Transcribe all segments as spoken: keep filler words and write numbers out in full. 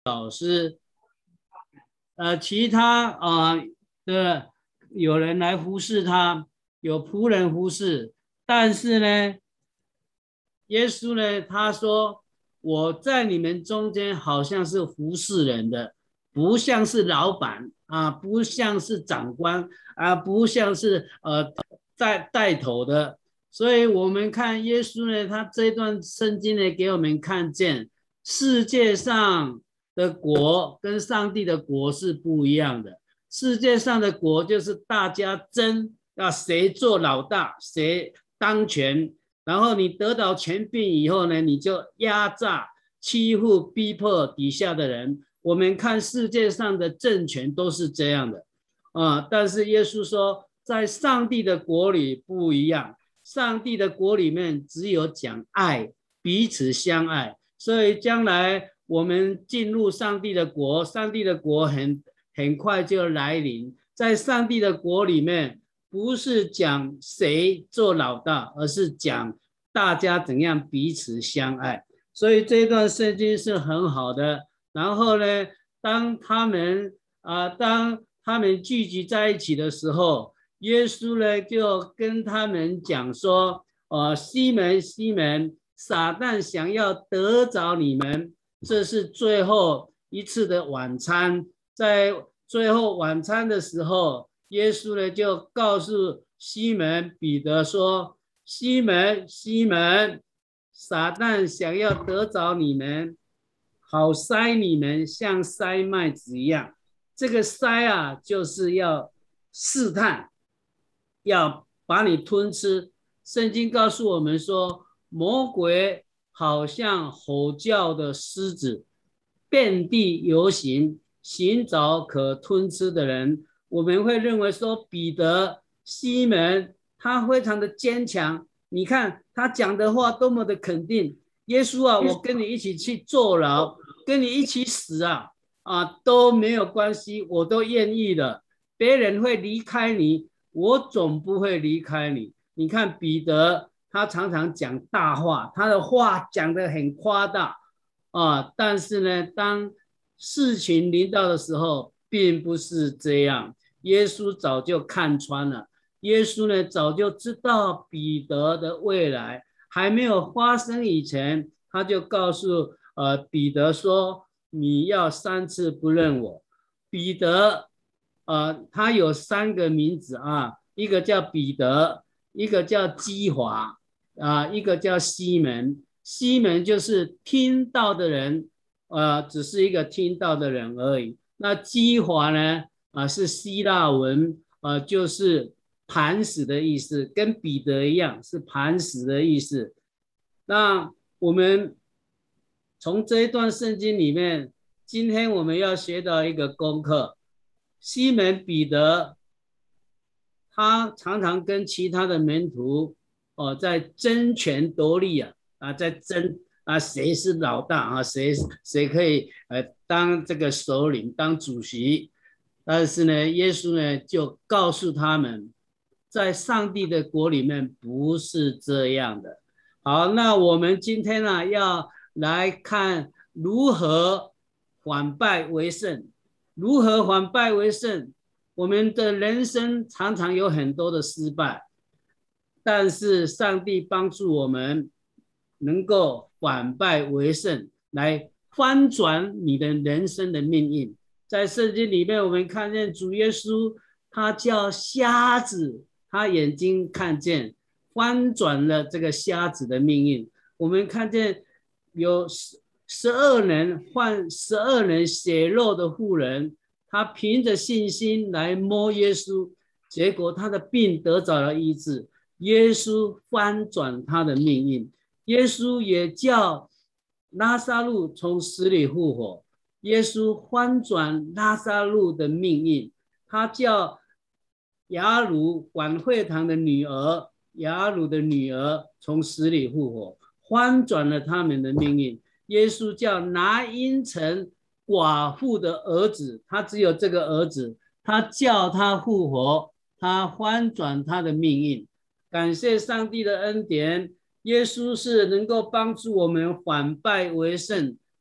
老师，呃，其他啊、呃、的有人来服侍他，有仆人服侍，但是呢，耶稣呢，他说我在你们中间好像是服侍人的，不像是老板啊，不像是长官啊，不像是呃带带头的。所以我们看耶稣呢，他这段圣经呢，给我们看见世界上的国跟上帝的国是不一样的。世界上的国就是大家争，要谁做老大，谁当权。然后你得到权柄以后呢，你就压榨、欺负、逼迫底下的人。我们看世界上的政权都是这样的啊，但是耶稣说，在上帝的国里不一样。上帝的国里面只有讲爱，彼此相爱，所以将来我们进入上帝的国，上帝的国很很快就来临。在上帝的国里面，不是讲谁做老大，而是讲大家怎样彼此相爱。所以这段圣经是很好的。然后呢，当他们啊、呃，当他们聚集在一起的时候，耶稣呢就跟他们讲说：“呃，西门，西门，撒旦想要得着你们，这是最后一次的晚餐。在最后晚餐的时候，耶稣呢就告诉西门彼得说：‘西门，西门，撒旦想要得着你们，好筛你们，像筛麦子一样。’这个筛啊，就是要试探。”要把你吞吃。圣经告诉我们说，魔鬼好像吼叫的狮子，遍地游行，寻找可吞吃的人。我们会认为说，彼得、西门他非常的坚强。你看他讲的话多么的肯定，耶稣啊，我跟你一起去坐牢，跟你一起死啊，啊都没有关系，我都愿意的。别人会离开你，我总不会离开你。你看彼得，他常常讲大话，他的话讲得很夸大啊，但是呢，当事情临到的时候，并不是这样。耶稣早就看穿了，耶稣呢早就知道彼得的未来还没有发生以前，他就告诉呃彼得说：“你要三次不认我。”彼得。呃，他有三个名字啊，一个叫彼得，一个叫基华，啊、呃，一个叫西门。西门就是听到的人，呃，只是一个听到的人而已。那基华呢，啊、呃，是希腊文，呃，就是磐石的意思，跟彼得一样是磐石的意思。那我们从这一段圣经里面，今天我们要学到一个功课。西门彼得，他常常跟其他的门徒哦在争权夺利啊啊，在争啊谁是老大啊，谁谁可以呃当这个首领当主席。但是呢，耶稣呢就告诉他们，在上帝的国里面不是这样的。好，那我们今天呢要来看如何反败为胜。如何反败为胜？我们的人生常常有很多的失败，但是上帝帮助我们能够反败为胜，来翻转你的人生的命运。在圣经里面，我们看见主耶稣，他叫瞎子，他眼睛看见，翻转了这个瞎子的命运。我们看见有十二人患十二人血肉的妇人，他凭着信心来摸耶稣，结果他的病得着了医治。耶稣翻转他的命运，耶稣也叫拉撒路从死里复活。耶稣翻转拉撒路的命运，他叫雅鲁管会堂的女儿，雅鲁的女儿从死里复活，翻转了他们的命运。耶稣叫拿因城寡妇的儿子，他只有这个儿子，他叫他复活，他翻转他的命运。感谢上帝的恩典，耶稣是能够帮助我们反败为胜，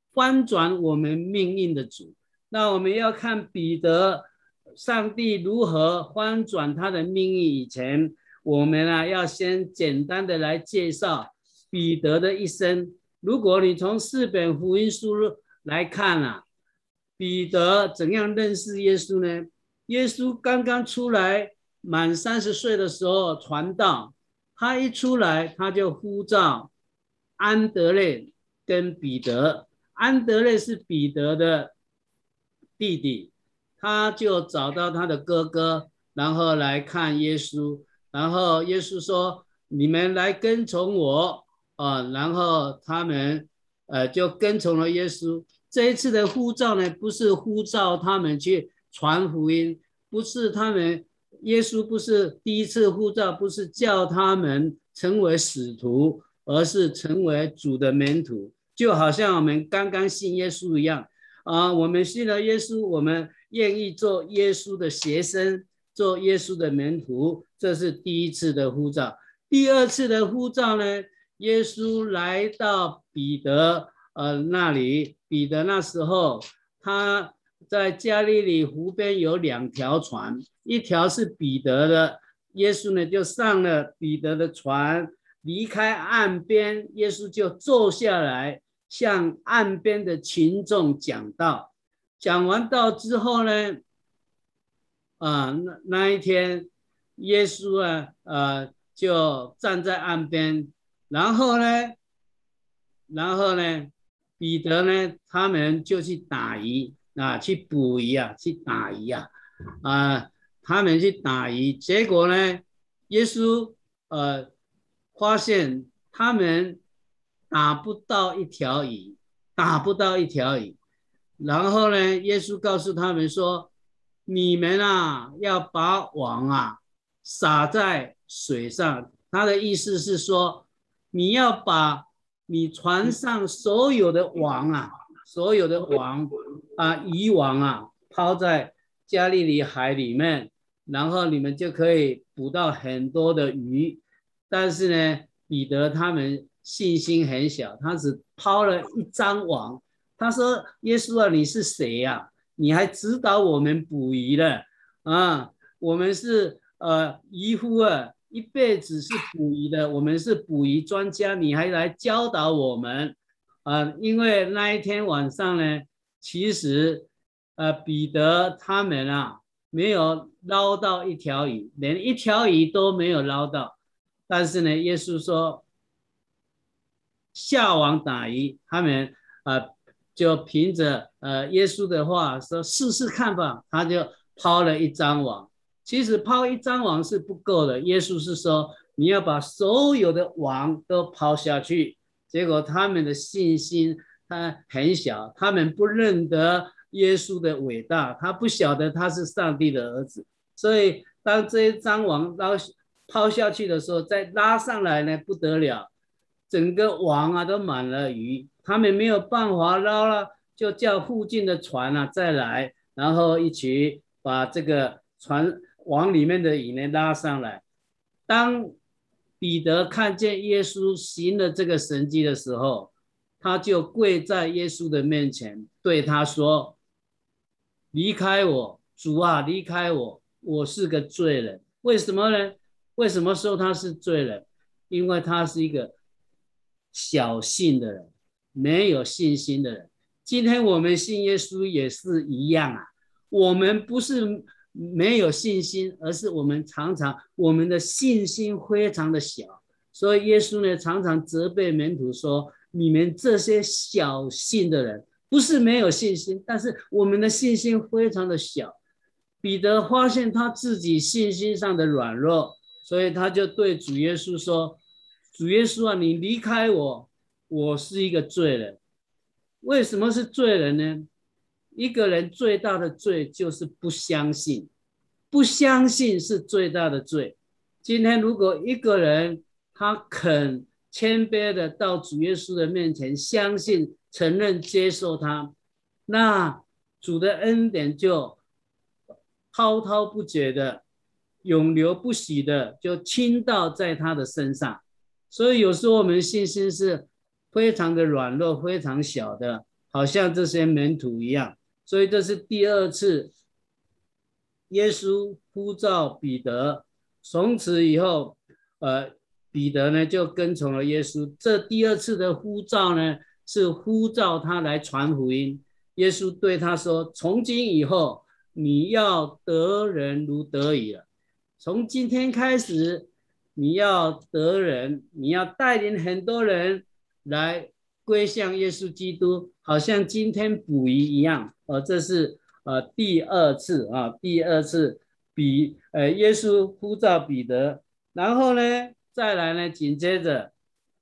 翻转我们命运的主。那我们要看彼得，上帝如何翻转他的命运以前，我们啊要先简单的来介绍彼得的一生。如果你从四本福音书来看啊，彼得怎样认识耶稣呢？耶稣刚刚出来满三十岁的时候传道，他一出来他就呼召安德烈跟彼得。安德烈是彼得的弟弟，他就找到他的哥哥，然后来看耶稣，然后耶稣说：“你们来跟从我啊！”然后他们呃就跟从了耶稣。这一次的呼召呢，不是呼召他们去传福音，不是他们耶稣不是第一次呼召，不是叫他们成为使徒，而是成为主的门徒。就好像我们刚刚信耶稣一样啊，我们信了耶稣，我们愿意做耶稣的学生，做耶稣的门徒，这是第一次的呼召。第二次的呼召呢，耶稣来到彼得呃那里，彼得那时候他在加利利湖边有两条船，一条是彼得的，耶稣呢就上了彼得的船，离开岸边，耶稣就坐下来向岸边的群众讲道。讲完道之后呢，啊，那那一天，耶稣啊，呃，就站在岸边，然后呢，然后呢，彼得呢，他们就去打鱼啊，去捕鱼啊，去打鱼啊，啊，他们去打鱼，结果呢，耶稣呃发现他们打不到一条鱼，打不到一条鱼。然后呢，耶稣告诉他们说：“你们啊，要把网啊撒在水上。”他的意思是说，你要把你船上所有的网啊，所有的网啊，渔网啊，抛在加利利海里面，然后你们就可以捕到很多的鱼。但是呢，彼得他们信心很小，他只抛了一张网。他说：“耶稣啊，你是谁呀、啊？你还指导我们捕鱼的啊？我们是呃渔夫啊，一辈子是捕鱼的，我们是捕鱼专家，你还来教导我们啊？因为那一天晚上呢，其实呃彼得他们啊没有捞到一条鱼，连一条鱼都没有捞到。但是呢，耶稣说下网打鱼，他们啊。呃”就凭着呃耶稣的话说试试看吧，他就抛了一张网。其实抛一张网是不够的，耶稣是说你要把所有的网都抛下去。结果他们的信心他很小，他们不认得耶稣的伟大，他不晓得他是上帝的儿子。所以当这一张网捞抛下去的时候，再拉上来呢，不得了，整个网啊都满了鱼。他们没有办法捞了，就叫附近的船啊再来，然后一起把这个船往里面的鱼呢拉上来。当彼得看见耶稣行了这个神迹的时候，他就跪在耶稣的面前，对他说：“离开我，主啊，离开我，我是个罪人。”为什么呢？为什么说他是罪人？因为他是一个小信的人。没有信心的人，今天我们信耶稣也是一样啊。我们不是没有信心，而是我们常常我们的信心非常的小。所以耶稣呢，常常责备门徒说：“你们这些小信的人，不是没有信心，但是我们的信心非常的小。”彼得发现他自己信心上的软弱，所以他就对主耶稣说：“主耶稣啊，你离开我。我是一个罪人。”为什么是罪人呢？一个人最大的罪就是不相信，不相信是最大的罪。今天如果一个人他肯谦卑的到主耶稣的面前，相信、承认、接受他，那主的恩典就滔滔不绝的、永流不息的就倾倒在他的身上。所以有时候我们信心是非常的软弱，非常小的。 好像这些门徒一样。所以这是第二次耶稣呼召彼得，从此以后，呃，彼得呢就跟从了耶稣。这第二次的呼召呢，是呼召他来传福音。耶稣对他说：“从今以后，你要得人如得鱼了。从今天开始，你要得人，你要带领很多人来归向耶稣基督，好像今天捕鱼一样。”哦，这是呃第二次啊，第二次比呃耶稣呼召彼得，然后呢，再来呢，紧接着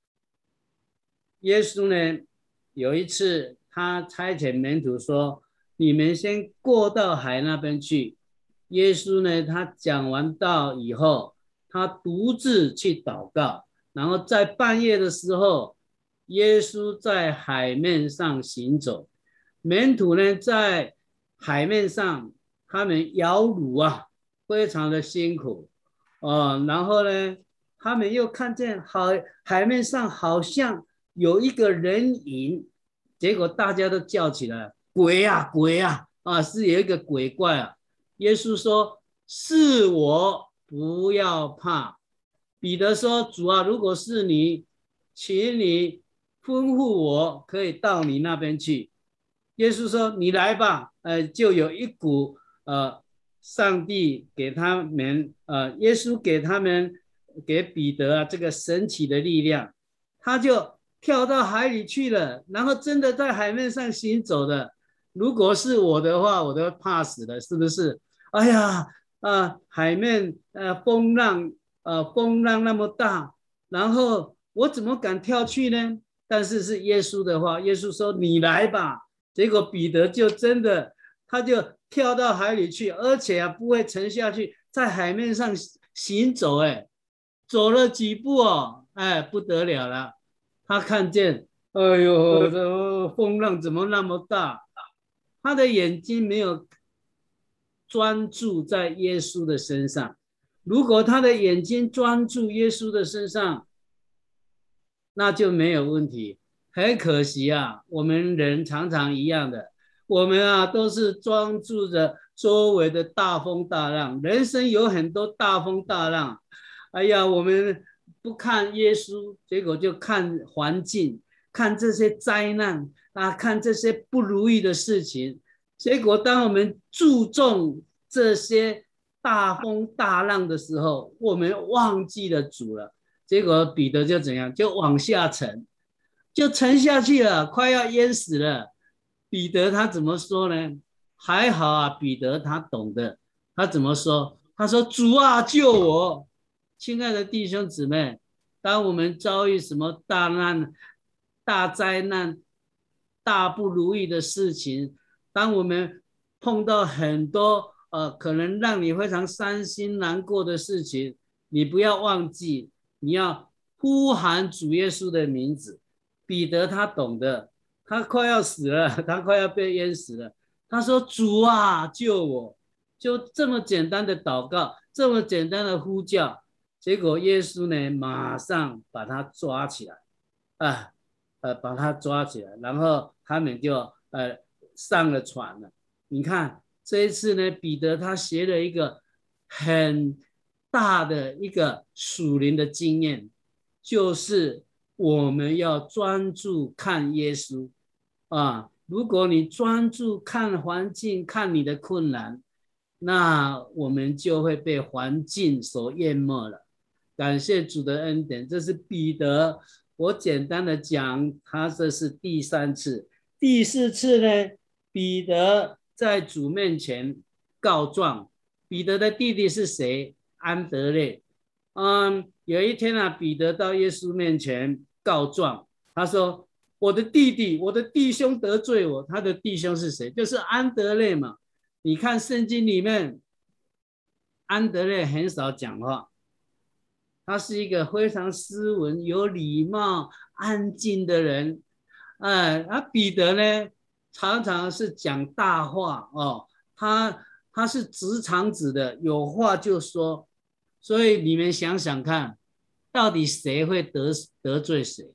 耶稣呢有一次他差遣门徒说：“你们先过到海那边去。”耶稣呢，他讲完道以后，他独自去祷告，然后在半夜的时候，耶稣在海面上行走，门徒呢在海面上，他们摇橹啊，非常的辛苦哦。然后呢，他们又看见海海面上好像有一个人影，结果大家都叫起来：鬼啊，鬼啊！啊，是有一个鬼怪啊！耶稣说：“是我，不要怕。”彼得说：“主啊，如果是你，请你吩咐我，可以到你那边去。”耶稣说：“你来吧。”呃，就有一股呃，上帝给他们呃，耶稣给他们给彼得啊这个神奇的力量，他就跳到海里去了，然后真的在海面上行走的。如果是我的话，我都怕死了，是不是？哎呀，啊，海面呃风浪呃风浪那么大，然后我怎么敢跳去呢？但是是耶稣的话，耶稣说：“你来吧。”结果彼得就真的，他就跳到海里去，而且啊不会沉下去，在海面上行走，哎，走了几步哦，哎，不得了了，他看见，哎呦，这风浪怎么那么大？他的眼睛没有专注在耶稣的身上。如果他的眼睛专注耶稣的身上，那就没有问题。很可惜啊，我们人常常一样的，我们啊都是专注着周围的大风大浪，人生有很多大风大浪。哎呀，我们不看耶稣，结果就看环境，看这些灾难啊，看这些不如意的事情。结果当我们注重这些大风大浪的时候，我们忘记了主了。结果彼得就怎样，就往下沉，就沉下去了，快要淹死了。彼得他怎么说呢？还好啊，彼得他懂得，他怎么说？他说：“主啊，救我！”亲爱的弟兄姊妹，当我们遭遇什么大难、大灾难、大不如意的事情，当我们碰到很多呃可能让你非常伤心难过的事情，你不要忘记，你要呼喊主耶稣的名字。彼得他懂得，他快要死了，他快要被淹死了。他说：“主啊，救我！”就这么简单的祷告，这么简单的呼叫，结果耶稣呢，马上把他抓起来，啊，呃，把他抓起来，然后他们就呃上了船了。你看这一次呢，彼得他学了一个很大的一个属灵的经验，就是我们要专注看耶稣啊。如果你专注看环境，看你的困难，那我们就会被环境所淹没了。感谢主的恩典，这是彼得。我简单的讲，他这是第三次。第四次呢，彼得在主面前告状。彼得的弟弟是谁？安德烈。嗯，有一天啊，彼得到耶稣面前告状，他说：“我的弟弟，我的弟兄得罪我。”他的弟兄是谁？就是安德烈嘛。你看圣经里面，安德烈很少讲话，他是一个非常斯文、有礼貌、安静的人。哎，而彼得呢，常常是讲大话哦，他他是直肠子的，有话就说。所以你们想想看，到底谁会得得罪谁？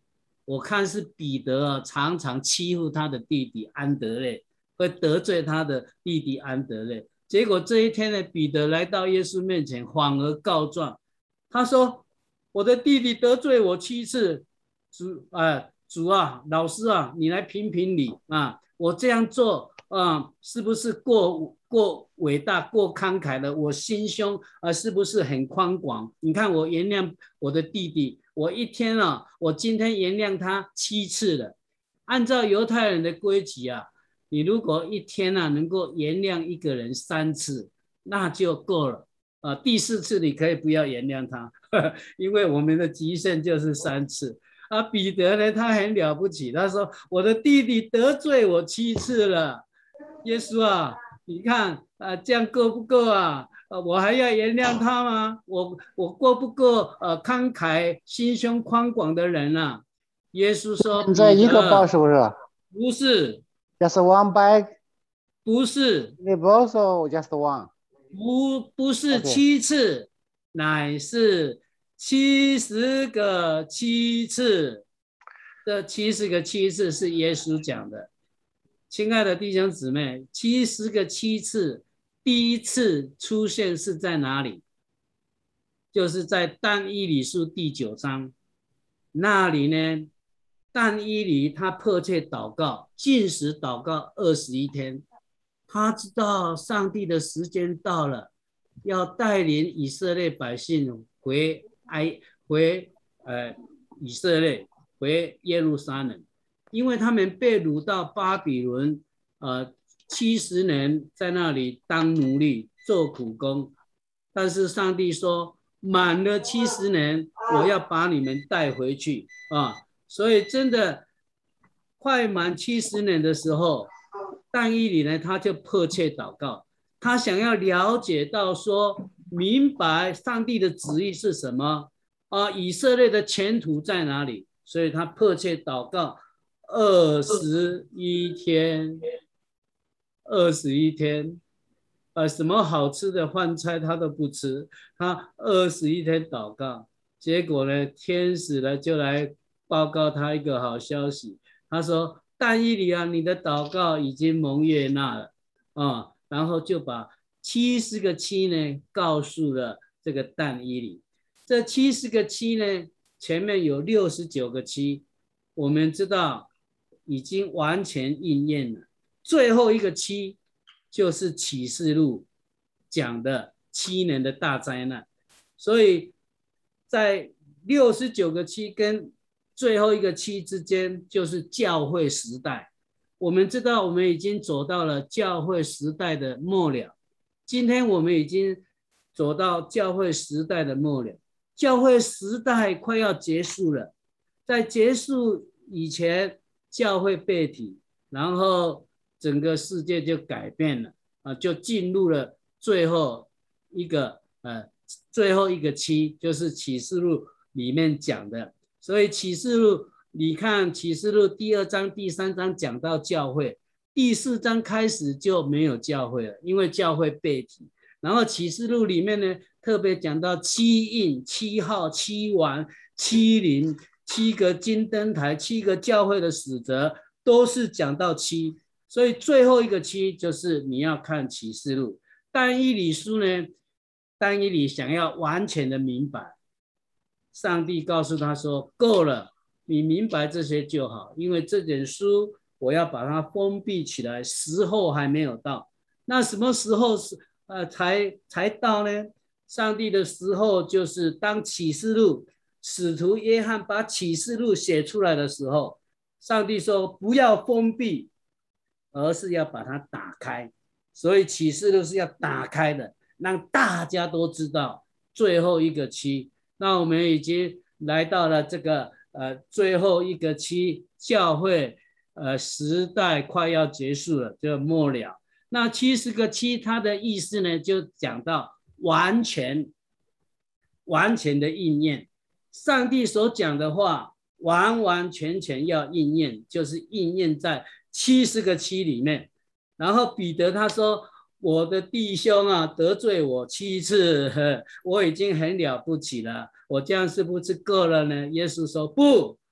我看是彼得啊，常常欺负他的弟弟安德烈，会得罪他的弟弟安德烈。结果这一天呢，彼得来到耶稣面前，反而告状，他说：“我的弟弟得罪我七次，主啊、呃，主啊，老师啊，你来评评理啊！我这样做啊，是不是过过伟大、过慷慨了？我心胸啊，是不是很宽广？你看我原谅我的弟弟。”我一天啊，我今天原谅他七次了。按照犹太人的规矩啊，你如果一天啊能够原谅一个人三次，那就够了。啊，第四次你可以不要原谅他，呵呵，因为我们的极限就是三次。啊，彼得呢，他很了不起，他说：“我的弟弟得罪我七次了，耶稣啊，你看啊，这样够不够啊？”呃，我还要原谅他吗？我我过不过呃慷慨、心胸宽广的人啊？耶稣说：“ 现在一个包是不是不是， ？Just one bag. 不是， The also just one. 不不是 OK. 七次，乃是七十个七次。这七十个七次是耶稣讲的。亲爱的弟兄姊妹，七十个七次。”第一次出现是在哪里？就是在但以理书第九章那里呢。但以理他迫切祷告，禁食祷告二十一天，他知道上帝的时间到了，要带领以色列百姓回埃回呃以色列回耶路撒冷，因为他们被掳到巴比伦，呃。七十年在那里当奴隶做苦工，但是上帝说满了七十年，我要把你们带回去啊！所以真的快满七十年的时候，但以理呢，他就迫切祷告，他想要了解到说，明白上帝的旨意是什么啊？以色列的前途在哪里？所以他迫切祷告二十一天。二十一天，呃，什么好吃的饭菜他都不吃，他二十一天祷告，结果呢，天使呢就来报告他一个好消息，他说：“但以理啊，你的祷告已经蒙悦纳了啊。”然后就把七十个七呢告诉了这个但以理。这七十个七呢，前面有六十九个七，我们知道已经完全应验了。最后一个七就是启示录讲的七年的大灾难，所以在六十九个七跟最后一个七之间就是教会时代。我们知道我们已经走到了教会时代的末了，今天我们已经走到教会时代的末了，教会时代快要结束了。在结束以前，教会被提，然后整个世界就改变了啊，就进入了最后一个呃最后一个期，就是启示录里面讲的。所以启示录，你看启示录第二章、第三章讲到教会，第四章开始就没有教会了，因为教会被提。然后启示录里面呢，特别讲到七印、七号、七王、七灵、七个金灯台、七个教会的使者，都是讲到七。所以最后一个期就是你要看启示录。但以理书呢，但以理想要完全的明白，上帝告诉他说够了，你明白这些就好，因为这本书我要把它封闭起来，时候还没有到。那什么时候是呃才才到呢？上帝的时候就是当启示录使徒约翰把启示录写出来的时候，上帝说不要封闭，而是要把它打开。所以启示录是要打开的，让大家都知道最后一个期。那我们已经来到了这个呃最后一个期，教会呃时代快要结束了，就末了。那七十个期它的意思呢，就讲到完全完全的应验，上帝所讲的话完完全全要应验，就是应验在七十个期里面。然后彼得他说：“我的弟兄啊，得罪我七次，我已经很了不起了，我这样是不是够了呢？”耶稣说：“不，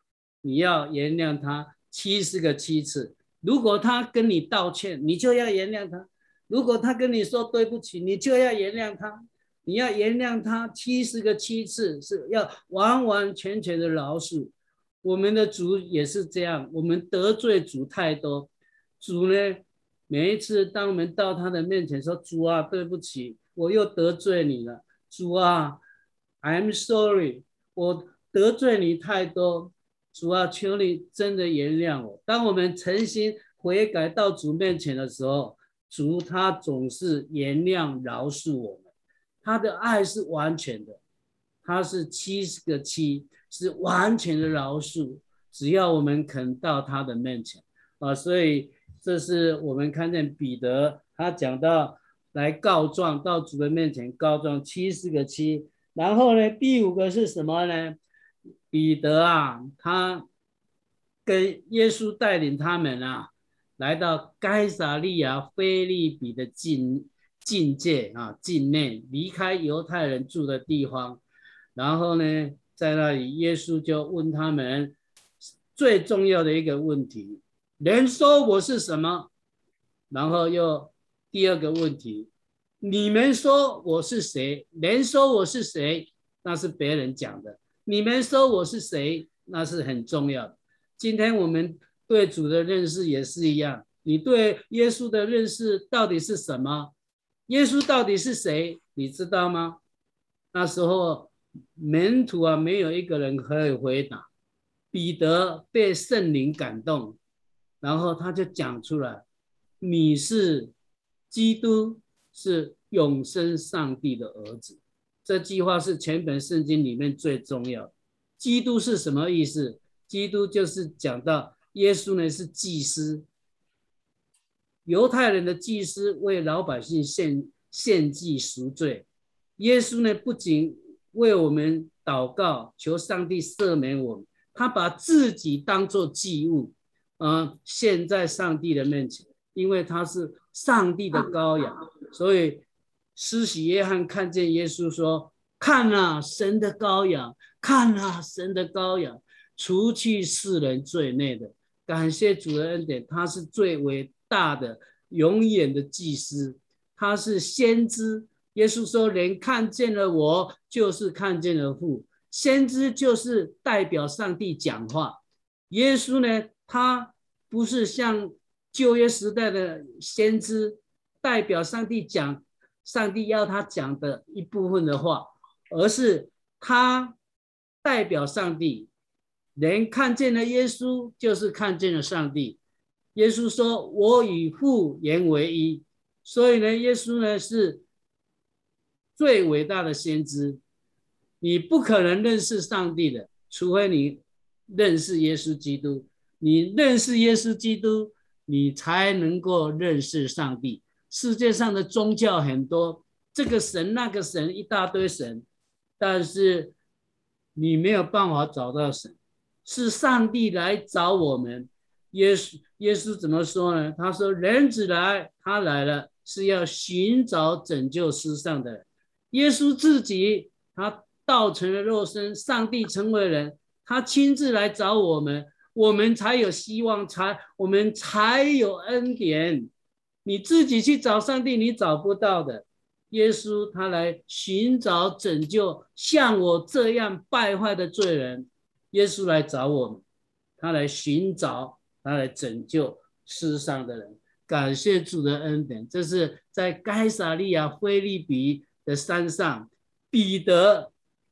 你要原谅他七十个七次。如果他跟你道歉，你就要原谅他；如果他跟你说对不起，你就要原谅他。你要原谅他七十个七次，是要完完全全的饶恕。我们的主也是这样，我们得罪主太多，主呢，每一次当我们到他的面前说：“主啊，对不起，我又得罪你了。主啊 ，I'm sorry， 我得罪你太多。主啊，求你真的原谅我。”当我们诚心悔改到主面前的时候，主他总是原谅饶恕我们，他的爱是完全的，他是七十个七，是完全的饶恕。只要我们肯到他的面前啊，所以这是我们看见彼得他讲到来告状，到主的面前告状七十个七。然后呢，第五个是什么呢？彼得啊，他跟耶稣带领他们啊，来到该撒利亚腓立比的境境界啊，境内离开犹太人住的地方。然后呢，在那里耶稣就问他们最重要的一个问题：人说我是什么？然后又第二个问题：你们说我是谁？人说我是谁？那是别人讲的。你们说我是谁？那是很重要的。今天我们对主的认识也是一样，你对耶稣的认识到底是什么？耶稣到底是谁？你知道吗？那时候门徒啊，没有一个人可以回答。彼得被圣灵感动，然后他就讲出来：你是基督，是永生上帝的儿子。这句话是全本圣经里面最重要的。基督是什么意思？基督就是讲到耶稣呢是祭司，犹太人的祭司为老百姓献献祭赎罪。耶稣呢不仅为我们祷告，求上帝赦免我们，他把自己当作祭物，呃，献在上帝的面前，因为他是上帝的羔羊。所以施洗约翰看见耶稣说：“看啊，神的羔羊！看啊，神的羔羊！除去世人罪孽的。”感谢主的恩典，他是最伟大的、永远的祭司，他是先知。耶稣说：“人看见了我，就是看见了父。”先知就是代表上帝讲话。耶稣呢，他不是像旧约时代的先知，代表上帝讲上帝要他讲的一部分的话，而是他代表上帝。人看见了耶稣，就是看见了上帝。耶稣说：“我与父原为一。”所以呢，耶稣呢是最伟大的先知。你不可能认识上帝的，除非你认识耶稣基督。你认识耶稣基督，你才能够认识上帝。世界上的宗教很多，这个神那个神一大堆神，但是你没有办法找到神，是上帝来找我们。耶稣耶稣怎么说呢？他说：“人子来，他来了，是要寻找拯救世上的人。”耶稣自己他道成了肉身，上帝成为人，他亲自来找我们，我们才有希望，才我们才有恩典。你自己去找上帝，你找不到的。耶稣他来寻找拯救像我这样败坏的罪人，耶稣来找我们，他来寻找，他来拯救世上的人。感谢主的恩典。这是在该撒利亚腓立比的山上，彼得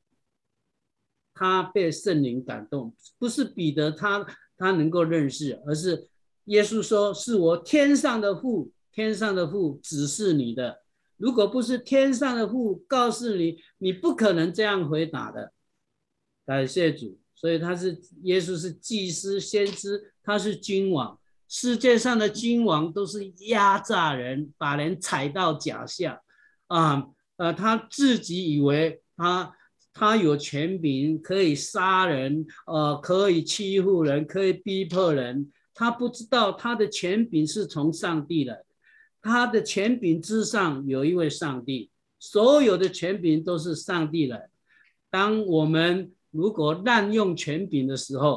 他被圣灵感动，不是彼得他他能够认识，而是耶稣说：“是我天上的父，天上的父指示你的。如果不是天上的父告诉你，你不可能这样回答的。”感谢主。所以他是耶稣是祭司先知，他是君王。世界上的君王都是压榨人，把人踩到脚下啊。呃，他自己以为他他有权柄，可以杀人，呃，可以欺负人，可以逼迫人。他不知道他的权柄是从上帝来的，他的权柄之上有一位上帝，所有的权柄都是上帝来的。当我们如果滥用权柄的时候，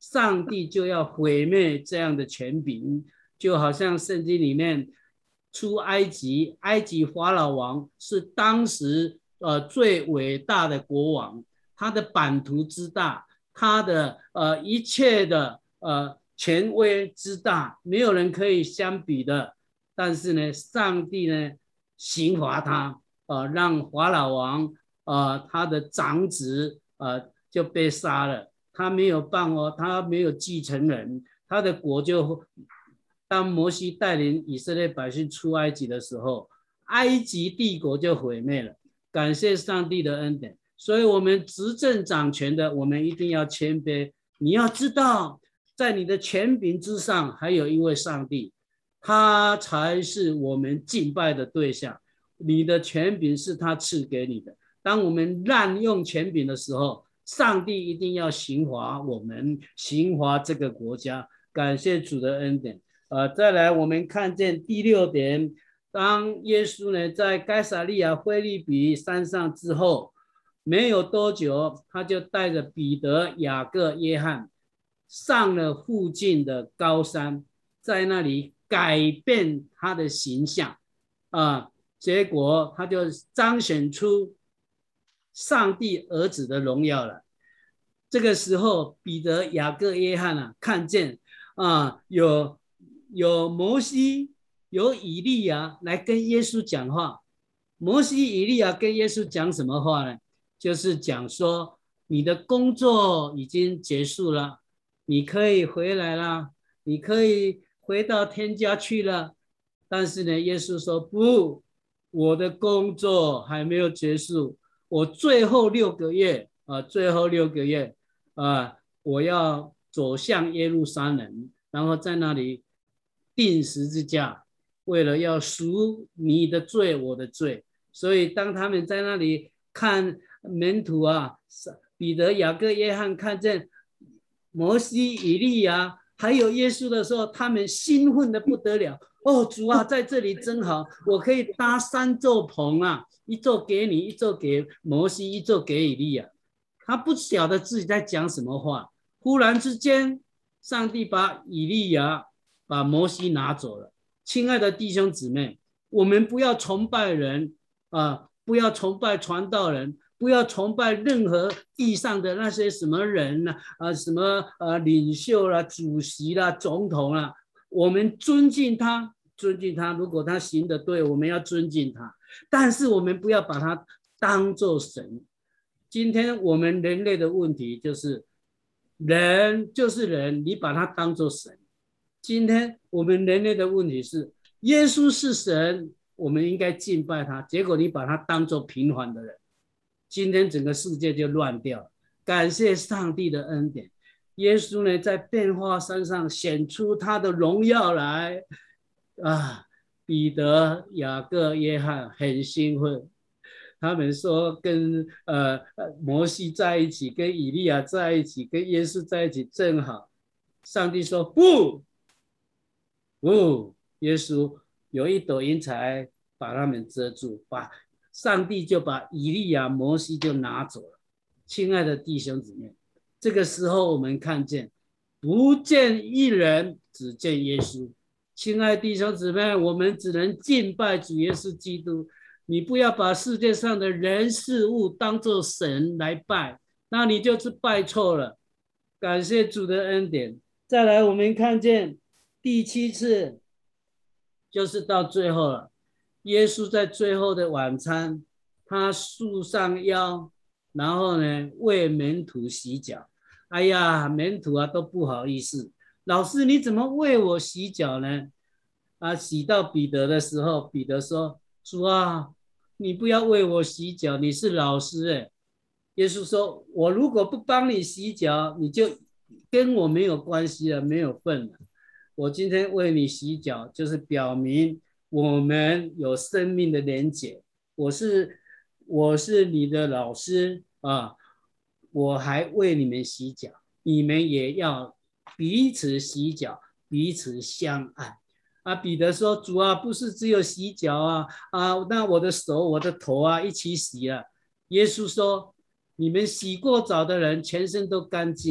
上帝就要毁灭这样的权柄，就好像圣经里面出埃及，埃及法老王是当时呃最伟大的国王，他的版图之大，他的呃一切的呃权威之大，没有人可以相比的。但是呢，上帝呢刑罚他，呃，让法老王呃他的长子呃就被杀了，他没有办哦，他没有继承人，他的国就当摩西带领以色列百姓出埃及的时候，埃及帝国就毁灭了。感谢上帝的恩典，所以我们执政掌权的，我们一定要谦卑。你要知道，在你的权柄之上，还有一位上帝，他才是我们敬拜的对象。你的权柄是他赐给你的，当我们滥用权柄的时候，上帝一定要刑罚我们，刑罚这个国家。感谢主的恩典。呃，再来，我们看见第六点，当耶稣呢在该撒利亚腓立比山上之后，没有多久，他就带着彼得、雅各、约翰上了附近的高山，在那里改变他的形象啊、呃，结果他就彰显出上帝儿子的荣耀了。这个时候，彼得、雅各、约翰啊，看见啊，有有摩西、有以利亚来跟耶稣讲话。摩西、以利亚跟耶稣讲什么话呢？就是讲说，你的工作已经结束了，你可以回来了，你可以回到天家去了。但是呢，耶稣说不，我的工作还没有结束，我最后六个月啊，最后六个月啊，我要走向耶路撒冷，然后在那里钉十字架，为了要赎你的罪，我的罪。所以当他们在那里看门徒啊，彼得、雅各、约翰看见摩西、以利亚还有耶稣的时候，他们兴奋的不得了。哦，主啊，在这里真好，我可以搭三座棚啊，一座给你，一座给摩西，一座给以利亚。他不晓得自己在讲什么话。忽然之间，上帝把以利亚、把摩西拿走了。亲爱的弟兄姊妹，我们不要崇拜人啊，不要崇拜传道人，不要崇拜任何地上的那些什么人啊，啊什么呃领袖啦、主席啦、总统啦，我们尊敬他，尊敬他。如果他行得对，我们要尊敬他，但是我们不要把他当作神。今天我们人类的问题就是，人就是人，你把他当作神。今天我们人类的问题是，耶稣是神，我们应该敬拜他，结果你把他当作平凡的人，今天整个世界就乱掉了。感谢上帝的恩典，耶稣呢在变化山上显出他的荣耀来啊！彼得、雅各、约翰很兴奋，他们说跟呃摩西在一起，跟以利亚在一起，跟耶稣在一起正好。上帝说不不，耶稣有一朵云彩把他们遮住，把上帝就把以利亚、摩西就拿走了。亲爱的弟兄姊妹，这个时候我们看见不见一人，只见耶稣。亲爱的弟兄姊妹，我们只能敬拜主耶稣基督。你不要把世界上的人事物当作神来拜，那你就是拜错了。感谢主的恩典。再来，我们看见第七次，就是到最后了。耶稣在最后的晚餐，他束上腰，然后呢为门徒洗脚。哎呀，门徒啊都不好意思，老师你怎么为我洗脚呢？啊，洗到彼得的时候，彼得说：主啊，你不要为我洗脚，你是老师哎。耶稣说：我如果不帮你洗脚，你就跟我没有关系了，没有份了。我今天为你洗脚，就是表明我们有生命的连结。我是我是你的老师啊，我还为你们洗脚，你们也要彼此洗脚，彼此相爱。啊，彼得说：主啊，不是只有洗脚啊，啊，那我的手、我的头啊一起洗了。耶稣说：你们洗过澡的人全身都干净了，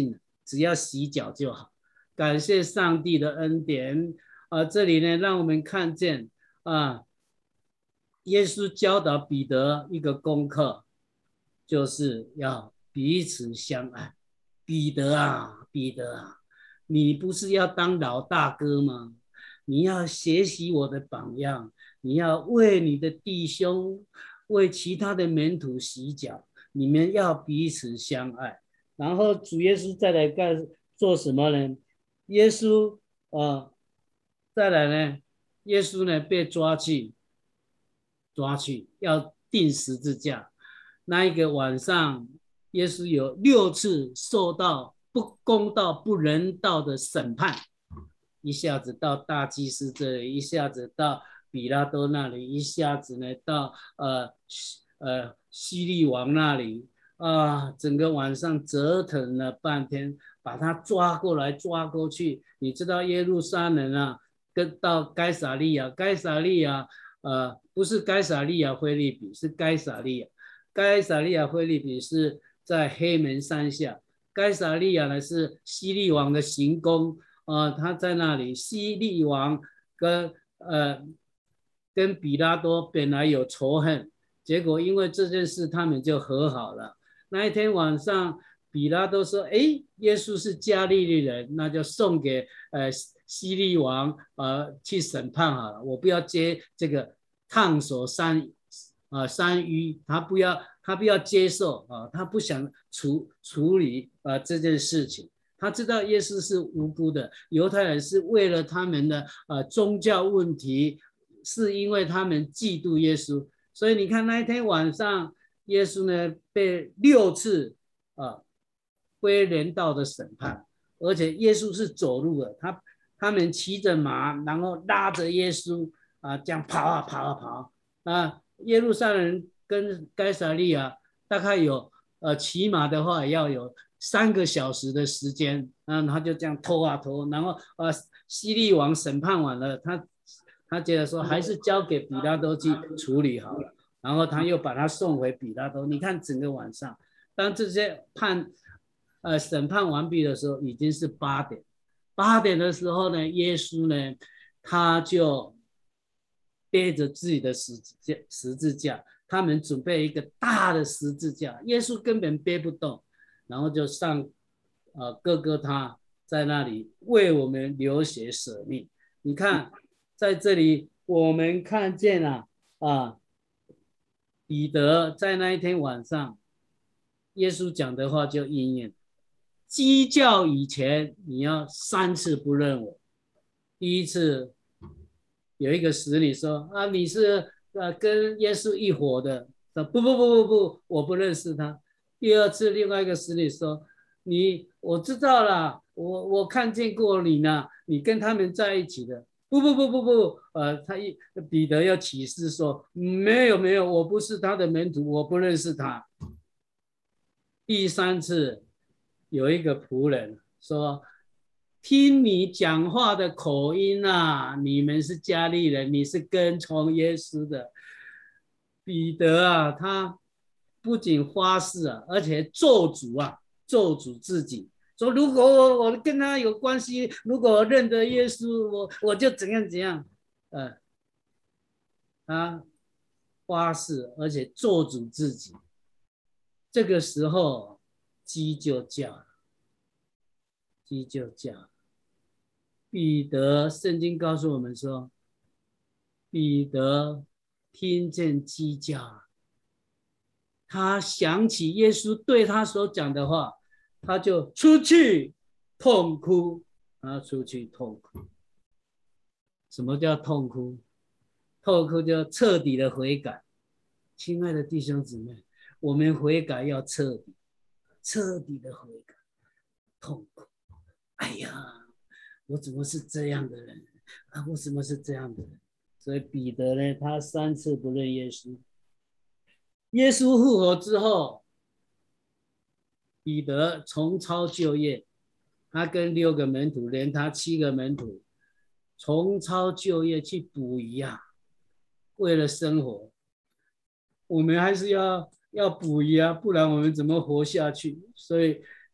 只要洗脚就好。感谢上帝的恩典啊！这里呢，让我们看见啊，耶稣教导彼得一个功课，就是要彼此相爱。彼得啊，彼得啊，你不是要当老大哥吗？你要学习我的榜样，你要为你的弟兄、为其他的门徒洗脚，你们要彼此相爱。然后主耶稣再来干做什么呢？耶稣啊、呃，再来呢？耶稣呢被抓去，抓去要钉十字架。那一个晚上，耶稣有六次受到不公道、不人道的审判，一下子到大祭司这里，一下子到比拉多那里，一下子呢到呃呃希律王那里啊，整个晚上折腾了半天，把他抓过来抓过去。你知道耶路撒冷啊，跟到该撒利亚，该撒利亚呃不是该撒利亚腓立比，是该撒利亚。该撒利亚腓立比是在黑门山下，该撒利亚呢是希律王的行宫，呃，他在那里。希律王跟呃跟比拉多本来有仇恨，结果因为这件事他们就和好了。那一天晚上，比拉多说：“哎，耶稣是加利利人，那就送给呃希律王呃去审判好了，我不要接这个烫手山。”啊，山芋他不要，他不要接受啊，他不想处处理啊这件事情。他知道耶稣是无辜的，犹太人是为了他们的呃宗教问题，是因为他们嫉妒耶稣，所以你看那一天晚上，耶稣呢被六次啊非人道的审判，而且耶稣是走路的，他他们骑着马，然后拉着耶稣啊这样跑啊跑啊跑啊。耶路撒冷跟该撒利亚大概有呃骑马的话要有三个小时的时间，嗯，他就这样拖啊拖，然后呃希律王审判完了，他他觉得说还是交给比拉多去处理好了，然后他又把他送回比拉多。你看整个晚上，当这些判呃审判完毕的时候，已经是八点，八点的时候呢，耶稣呢他就背着自己的十字架，十字架，他们准备一个大的十字架，耶稣根本背不动，然后就上呃哥哥他在那里为我们流血舍命。你看，在这里我们看见了啊，彼得在那一天晚上，耶稣讲的话就应验。鸡叫以前，你要三次不认我。第一次有一个使女说啊，你是呃跟耶稣一伙的，说不不不不不，我不认识他。第二次另外一个使女说，你我知道了，我我看见过你呢，你跟他们在一起的。不不不不不，呃，他一彼得要起誓说，没有没有，我不是他的门徒，我不认识他。第三次有一个仆人说，听你讲话的口音啊，你们是加利人，你是跟从耶稣的。彼得啊，他不仅发誓啊，而且咒诅啊，咒诅自己，说如果我我跟他有关系，如果我认得耶稣，我我就怎样怎样。呃，他发誓，而且咒诅自己。这个时候，鸡就叫了，鸡就叫了。彼得，圣经告诉我们说，彼得听见鸡叫，他想起耶稣对他所讲的话，他就出去痛哭，他出去痛哭。什么叫痛哭？痛哭就彻底的悔改。亲爱的弟兄姊妹，我们悔改要彻底，彻底的悔改，痛苦。哎呀，我怎么是这样的人啊？为什么是这样的人？所以彼得呢，他三次不认耶稣。耶稣复活之后，彼得重操旧业，他跟六个门徒，连他七个门徒，重操旧业去捕鱼啊，为了生活。我们还是要要捕鱼啊，不然我们怎么活下去？所以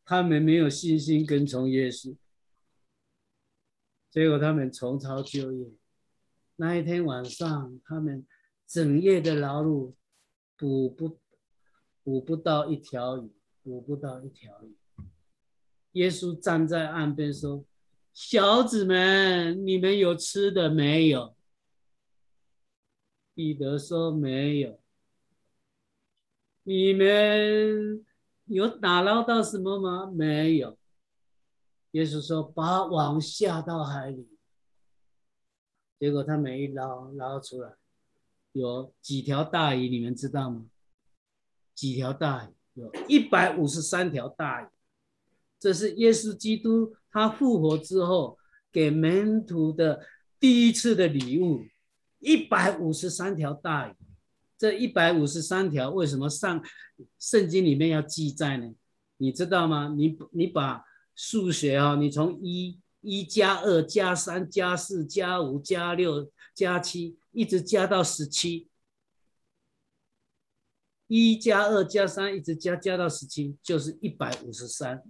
他们没有信心跟从耶稣，结果他们重操旧业。那一天晚上，他们整夜的劳碌，捕不捕不到一条鱼，捕不到一条鱼。耶稣站在岸边说：“小子们，你们有吃的没有？”彼得说：“没有。”你们有打捞到什么吗？没有。耶稣说：“把网下到海里。”结果他们一捞，捞出来有几条大鱼，你们知道吗？几条大鱼？有一百五十三条大鱼。这是耶稣基督他复活之后给门徒的第一次的礼物，一百五十三条大鱼。这一百五十三条为什么上圣经里面要记载呢？你知道吗？你你把数学啊、哦，你从一一加二加三加四加五加六加七，一直加到十七。一加二加三一直加加到十七，就是一百五十三。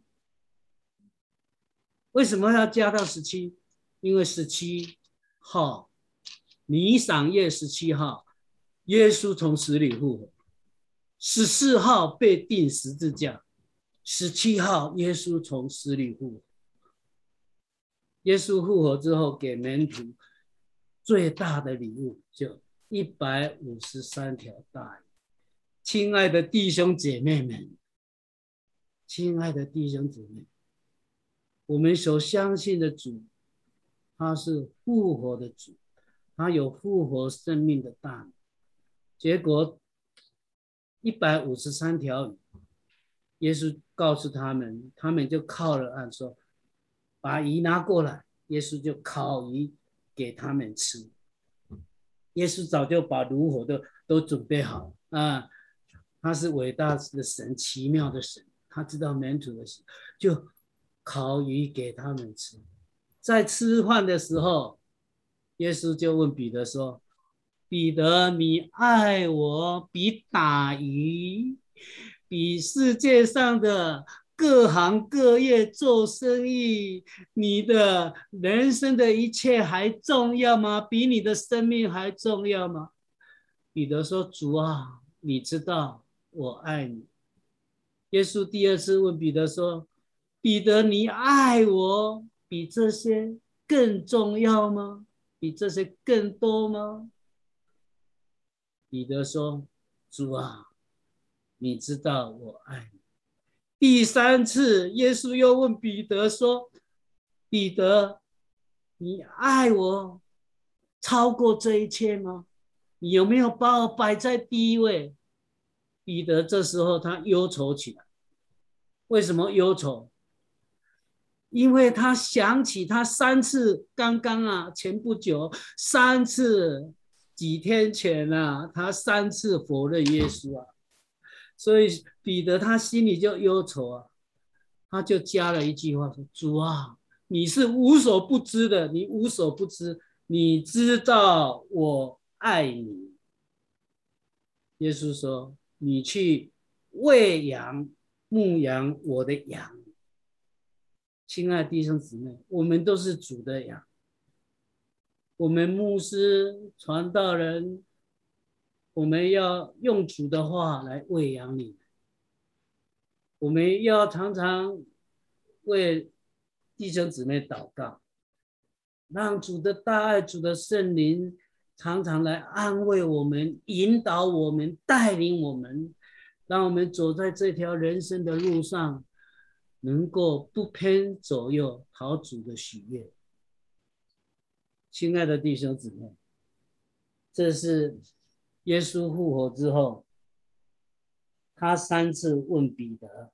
为什么要加到十七？因为十七号，弥撒月十七号，耶稣从死里复活。十四号被钉十字架，十七号耶稣从死里复活。耶稣复活之后，给门徒最大的礼物就一百五十三条大鱼。亲爱的弟兄姐妹们，亲爱的弟兄姐妹，我们所相信的主，他是复活的主，他有复活生命的大能。结果一百五十三条鱼，耶稣告诉他们，他们就靠了岸说：“把鱼拿过来。”耶稣就烤鱼给他们吃。耶稣早就把炉火都都准备好啊，他是伟大的神，奇妙的神，他知道门徒的事，就烤鱼给他们吃。在吃饭的时候，耶稣就问彼得说：“彼得，你爱我比打鱼，比世界上的各行各业做生意，你的人生的一切还重要吗？比你的生命还重要吗？”彼得说：“主啊，你知道我爱你。”耶稣第二次问彼得说：“彼得，你爱我比这些更重要吗？比这些更多吗？”彼得说：“主啊，你知道我爱你。”第三次，耶稣又问彼得说：“彼得，你爱我超过这一切吗？你有没有把我摆在第一位？”彼得这时候他忧愁起来。为什么忧愁？因为他想起他三次，刚刚啊，前不久三次，几天前啊，他三次否认耶稣啊，所以彼得他心里就忧愁啊，他就加了一句话说：“主啊，你是无所不知的，你无所不知，你知道我爱你。”耶稣说：“你去喂养、牧养我的羊。”亲爱的弟兄姊妹，我们都是主的羊。我们牧师、传道人，我们要用主的话来喂养你们。我们要常常为弟兄姊妹祷告，让主的大爱、主的圣灵常常来安慰我们、引导我们、带领我们，让我们走在这条人生的路上，能够不偏左右，讨主的喜悦。亲爱的弟兄姊妹，这是耶稣复活之后，他三次问彼得，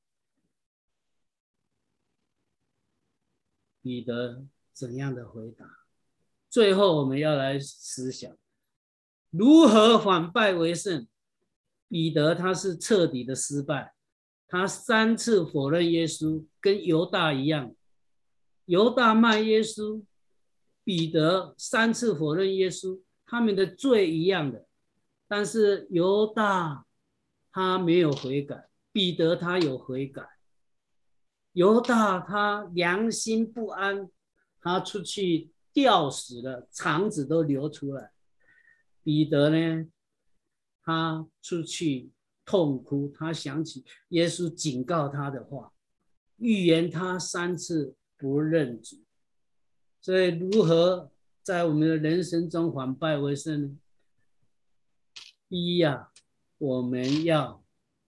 彼得怎样的回答？最后我们要来思想，如何反败为胜。彼得他是彻底的失败，他三次否认耶稣，跟犹大一样。犹大卖耶稣，彼得三次否认耶稣，他们的罪一样的。但是犹大他没有悔改，彼得他有悔改。 犹大他良心不安，他出去吊死了，肠子都流出来。彼得呢，他出去痛哭，他想起耶稣警告他的话，预言他三次不认主。所以如何在我们的人生中反败为胜呢？第一啊，我们要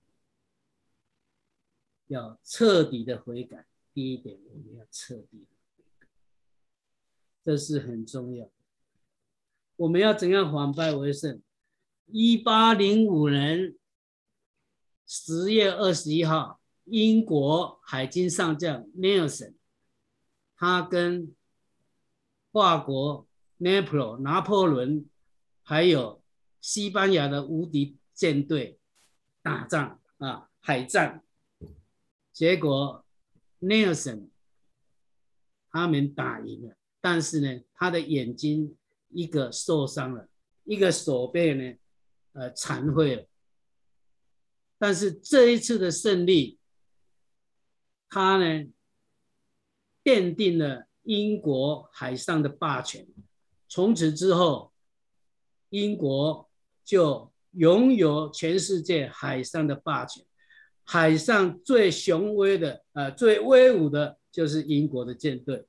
要彻底的悔改。第一点，我们要彻底的悔改，这是很重要的。我们要怎样反败为胜？一八零五年十月二十一号，英国海军上将 Nelson， 他跟法国拿破拿破仑还有西班牙的无敌舰队打仗啊，海战。结果 Nelson 他们打赢了，但是呢，他的眼睛一个受伤了，一个手背呢，呃，残废了。但是这一次的胜利，他呢，奠定了英国海上的霸权。从此之后，英国就拥有全世界海上的霸权。海上最雄威的、呃最威武的就是英国的舰队。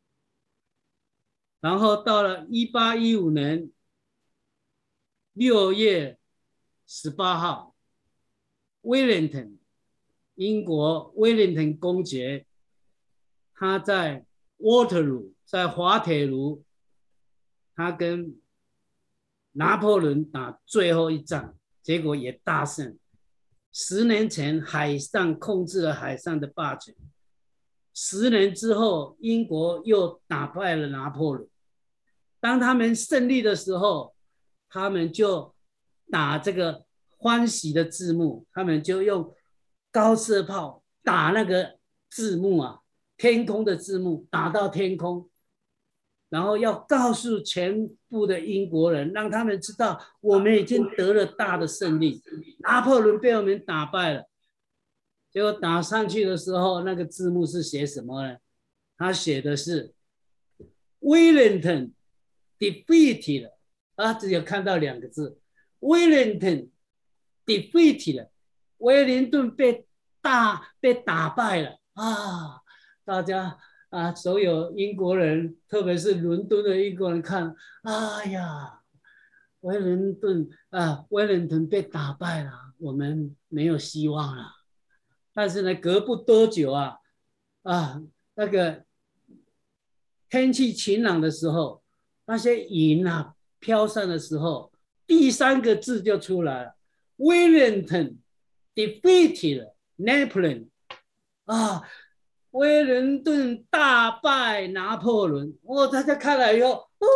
然后到了一八一五年六月十八号，威廉顿，英国威廉顿公爵，他在 Waterloo， 在滑铁卢，他跟拿破仑打最后一仗，结果也大胜。十年前海上控制了海上的霸权，十年之后英国又打败了拿破仑。当他们胜利的时候，他们就打这个欢喜的字幕，他们就用高射炮打那个字幕啊，天空的字幕打到天空，然后要告诉全部的英国人，让他们知道我们已经得了大的胜利，拿破仑被我们打败了。结果打上去的时候，那个字幕是写什么呢？他写的是 Wellington defeated 啊，只有看到两个字 Wellington defeated， 威灵顿被大被打败了啊！大家啊，所有英国人，特别是伦敦的英国人看，哎呀，威灵顿啊，威灵顿被打败了，我们没有希望了。但是呢，隔不多久啊，啊，那个天气晴朗的时候，那些云啊飘散的时候，第三个字就出来了 ：Wellington defeated Napoleon。啊，威灵顿大败拿破仑。哦，大家看了以后，哦，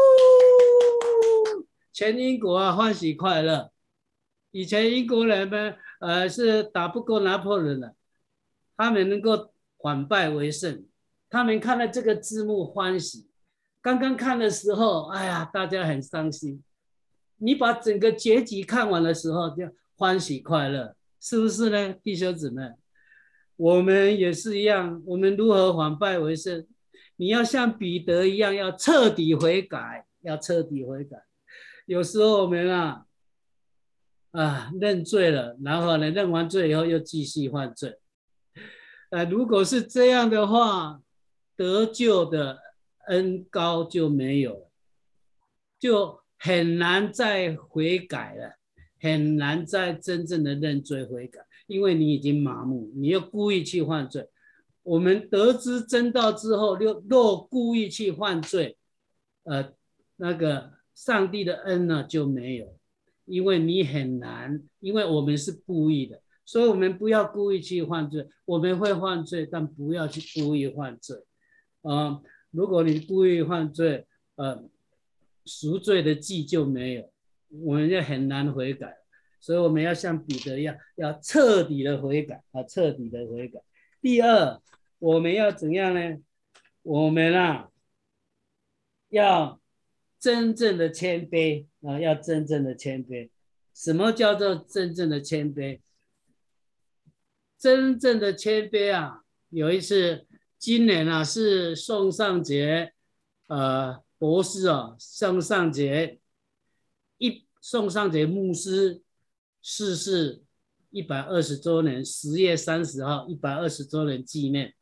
全英国啊欢喜快乐。以前英国人们呃是打不过拿破仑的，他们能够反败为胜，他们看了这个字幕欢喜。刚刚看的时候，哎呀，大家很伤心。你把整个结局看完的时候，就欢喜快乐，是不是呢，弟兄姊妹？我们也是一样，我们如何反败为胜？你要像彼得一样，要彻底悔改，要彻底悔改。有时候我们啊啊认罪了，然后呢认完罪以后又继续犯罪。呃，如果是这样的话，得救的恩膏就没有了，就很难再悔改了，很难再真正的认罪悔改，因为你已经麻木，你又故意去犯罪。我们得知真道之后，若故意去犯罪，呃，那个上帝的恩呢就没有，因为你很难，因为我们是故意的，所以我们不要故意去犯罪。我们会犯罪，但不要去故意犯罪。呃，如果你故意犯罪，呃，赎罪的祭就没有，我们就很难悔改。所以我们要像彼得一样，要彻底的悔改啊，彻底的悔改。第二，我们要怎样呢？我们啊，要真正的谦卑啊，要真正的谦卑。什么叫做真正的谦卑？真正的谦卑啊， 有一次，今年啊是宋尚节，呃，博士啊，宋尚节一宋尚节牧师逝世一百二十周年，十月三十号一百二十周年纪念。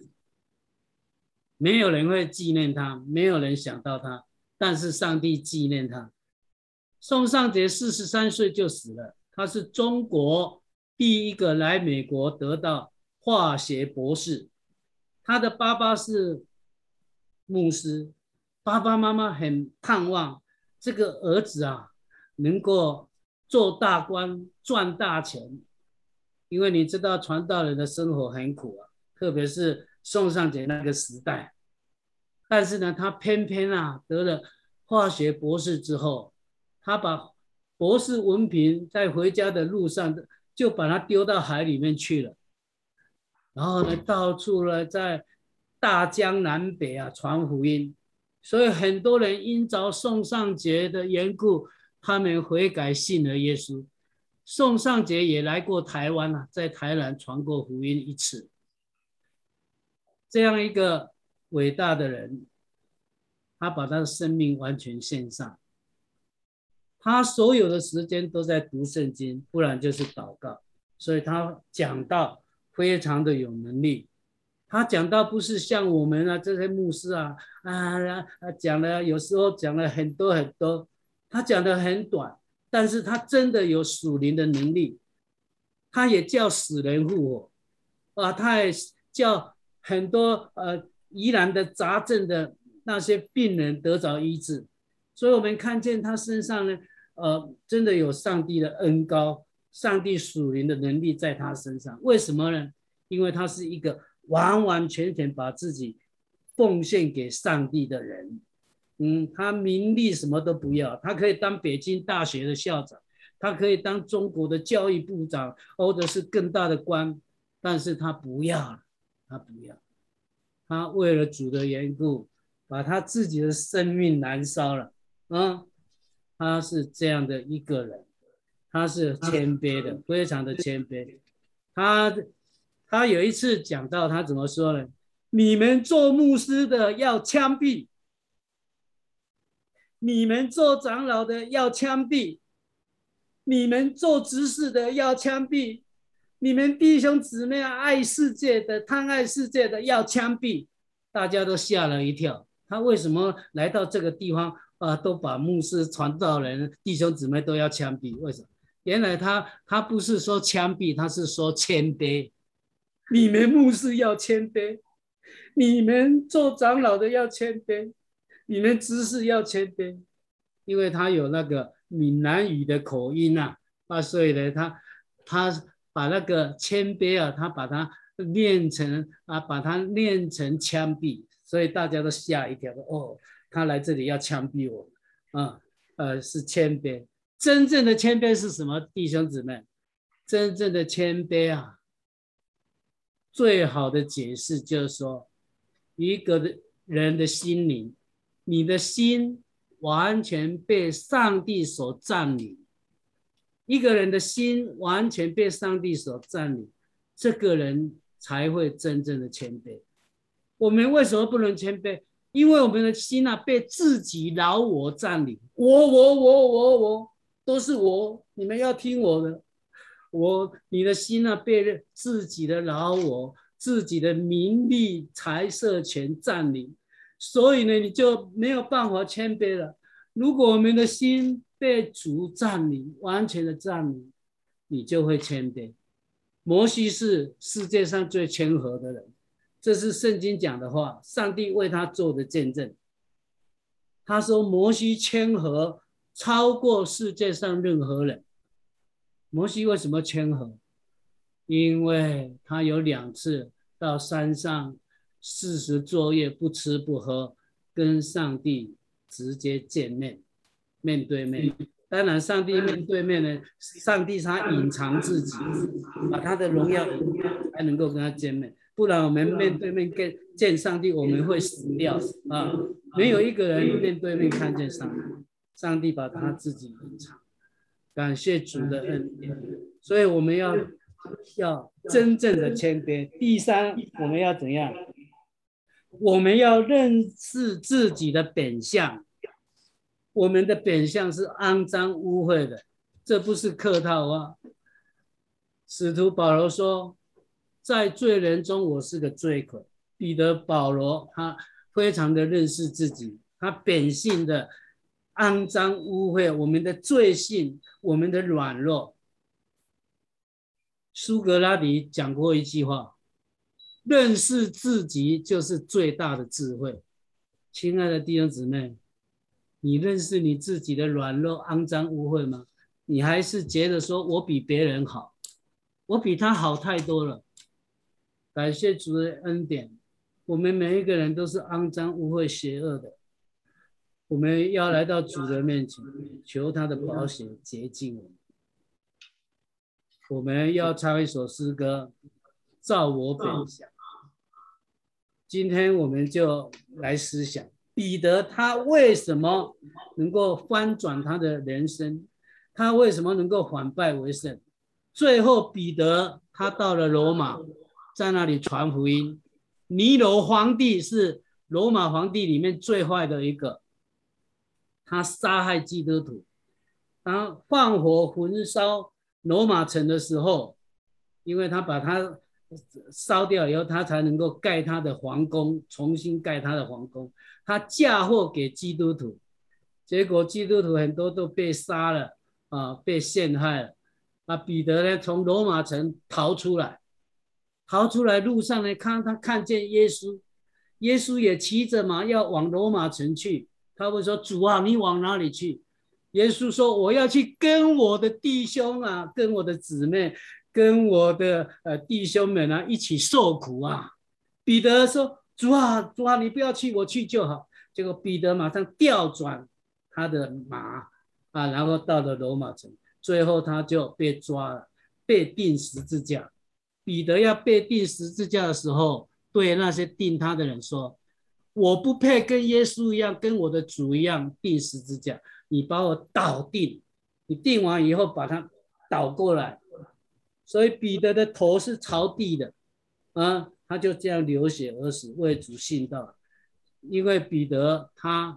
没有人会纪念他，没有人想到他，但是上帝纪念他。宋尚节四十三岁就死了，他是中国第一个来美国得到化学博士。他的爸爸是牧师，爸爸妈妈很盼望这个儿子啊能够做大官赚大钱，因为你知道传道人的生活很苦啊，特别是宋尚节那个时代。但是呢，他偏偏啊得了化学博士之后，他把博士文凭在回家的路上就把它丢到海里面去了。然后呢，到处呢在大江南北啊传福音，所以很多人因着宋尚节的缘故，他们悔改信了耶稣。宋尚节也来过台湾啊，在台南传过福音一次。这样一个伟大的人，他把他的生命完全献上，他所有的时间都在读圣经，不然就是祷告，所以他讲道非常的有能力。他讲道不是像我们啊这些牧师啊啊讲了，有时候讲了很多很多，他讲的很短，但是他真的有属灵的能力。他也叫死人复活啊，他也叫很多呃宜兰的杂症的那些病人得着医治。所以我们看见他身上呢，呃，真的有上帝的恩膏，上帝属灵的能力在他身上。为什么呢？因为他是一个完完全全把自己奉献给上帝的人。嗯，他名利什么都不要，他可以当北京大学的校长，他可以当中国的教育部长，或者是更大的官，但是他不要了，他不要，他为了主的缘故，把他自己的生命燃烧了。嗯，他是这样的一个人，他是谦卑的，非常的谦卑。他他有一次讲到，他怎么说呢？你们做牧师的要枪毙，你们做长老的要枪毙，你们做执事的要枪毙，你们弟兄姊妹爱世界的、贪爱世界的要枪毙。大家都吓了一跳，他为什么来到这个地方啊？都把牧师、传道人、弟兄姊妹都要枪毙？为什么？原来他他不是说枪毙，他是说谦卑。你们牧师要谦卑，你们做长老的要谦卑，你们执事要谦卑，因为他有那个闽南语的口音啊，啊，所以呢，他他把那个谦卑啊，他把它念成啊，把它念成枪毙，所以大家都吓一跳，哦，他来这里要枪毙我啊，呃，是谦卑。真正的谦卑是什么，弟兄姊妹？真正的谦卑啊，最好的解释就是说，一个人的心灵，你的心完全被上帝所占领，一个人的心完全被上帝所占领，这个人才会真正的谦卑。我们为什么不能谦卑？因为我们的心啊被自己老我占领，我我我我我都是我，你们要听我的。我你的心啊被自己的老我、自己的名利财色权占领，所以呢你就没有办法谦卑了。如果我们的心被主占领，完全的占领，你就会谦卑。摩西是世界上最谦和的人，这是圣经讲的话，上帝为他做的见证。他说摩西谦和超过世界上任何人。摩西为什么谦和？因为他有两次到山上四十昼夜不吃不喝，跟上帝直接见面，面对面。当然上帝面对面呢，上帝他隐藏自己，把他的荣耀隐藏，才能够跟他见面，不然我们面对面跟见上帝，我们会死掉啊！没有一个人面对面看见上帝，上帝把他自己隐藏。感谢主的恩典，所以我们要要真正的谦卑。第三，我们要怎样？我们要认识自己的本相，我们的本相是肮脏污秽的，这不是客套话。使徒保罗说，在罪人中我是个罪魁。彼得、保罗他非常的认识自己，他本性的肮脏污秽，我们的罪性，我们的软弱。苏格拉底讲过一句话，认识自己就是最大的智慧。亲爱的弟兄姊妹，你认识你自己的软弱、肮脏、污秽吗？你还是觉得说我比别人好，我比他好太多了。感谢主的恩典，我们每一个人都是肮脏、污秽、邪恶的。我们要来到主的面前，求他的宝血洁净我们。我们要唱一首诗歌，照我本相。今天我们就来思想彼得他为什么能够翻转他的人生，他为什么能够反败为胜。最后彼得他到了罗马，在那里传福音。尼罗皇帝是罗马皇帝里面最坏的一个，他杀害基督徒，他放火焚烧罗马城的时候，因为他把它烧掉以后，他才能够盖他的皇宫，重新盖他的皇宫。他嫁祸给基督徒，结果基督徒很多都被杀了啊，被陷害了。啊，彼得呢从罗马城逃出来，逃出来路上呢，看他看见耶稣，耶稣也骑着马要往罗马城去。他会说：“主啊，你往哪里去？”耶稣说：“我要去跟我的弟兄啊，跟我的姊妹，跟我的呃弟兄们啊一起受苦啊。”彼得说：“主啊，主啊，你不要去，我去就好。”结果彼得马上调转他的马啊，然后到了罗马城，最后他就被抓了，被钉十字架。彼得要被钉十字架的时候，对那些钉他的人说：“我不配跟耶稣一样，跟我的主一样钉十字架。你把我倒钉，你钉完以后把它倒过来。”所以彼得的头是朝地的，啊，他就这样流血而死，为主殉道。因为彼得他